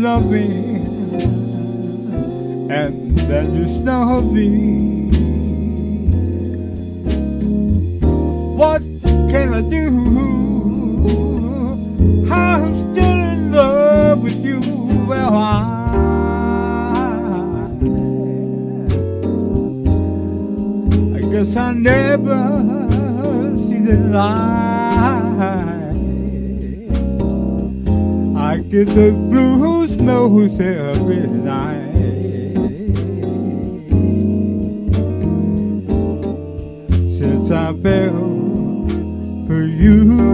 loving, and then you stop me. What can I do? I'm still in love with you. Well, I guess I never see the light. I get those blues most every night. Since I fell for you.